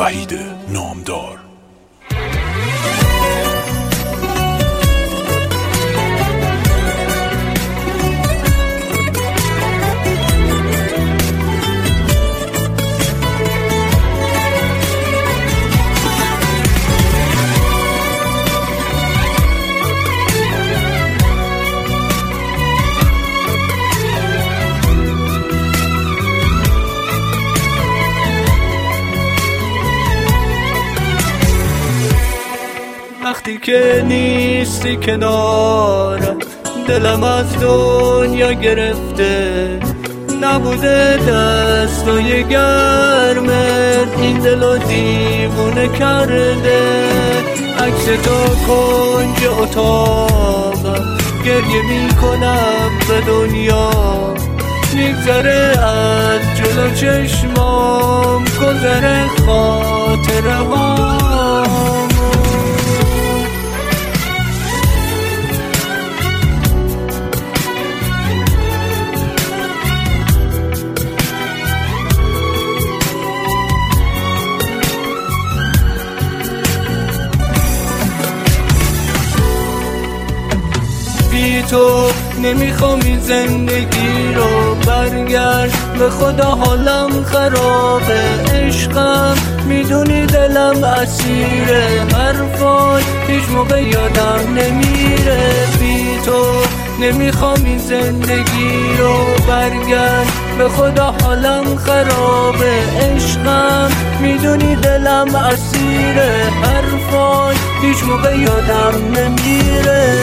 وحید نامدار. وقتی که نیستی کنارم دلم از دنیا گرفته، نبوده دستای گرمت این دلو دیوونه کرده. عکس تو کنج اتاقم گریه میکنم به دنیا، میگذره از جلو چشمام گذره خاطره هام. بی تو نمیخوام این زندگی رو، برگرد به خدا حالم خرابه. عشقم میدونی دلم اسیره، حرفات هیچ موقع یادم نمیره. بی تو نمیخوام این زندگی رو، برگرد به خدا حالم خرابه. عشقم میدونی دلم اسیره، حرفات هیچ موقع یادم نمیره.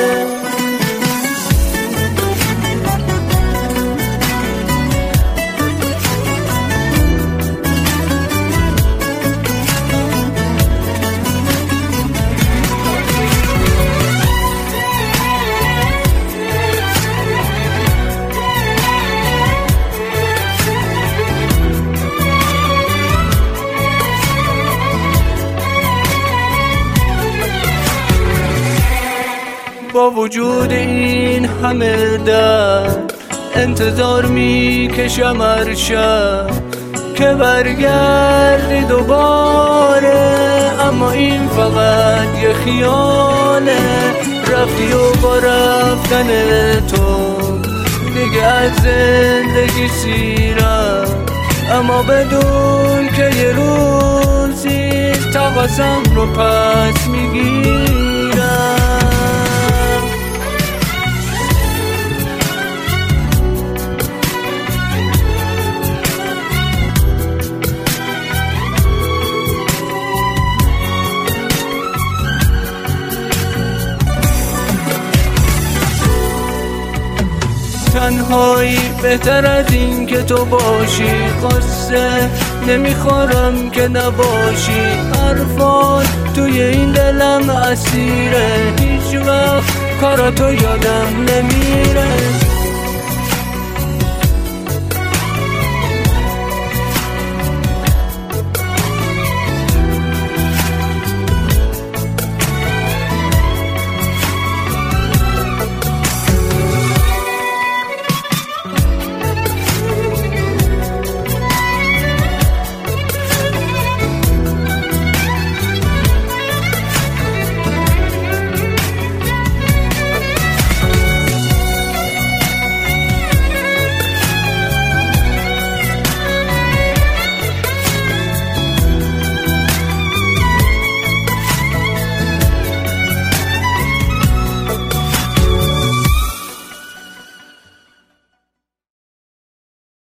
با وجود این همه درد انتظار میکشم هر شب که برگردی دوباره، اما این فقط یه خیاله. رفتی و با رفتن تو دیگه از زندگی سیرم، اما بدون که یه روزی طاقتم رو پس میگیرم. تنهایی بهتر از این که تو باشی، قصه نمیخورم که نباشی. حرفات توی این دلم اسیره، هیچ وقت کاراتو یادم نمیره.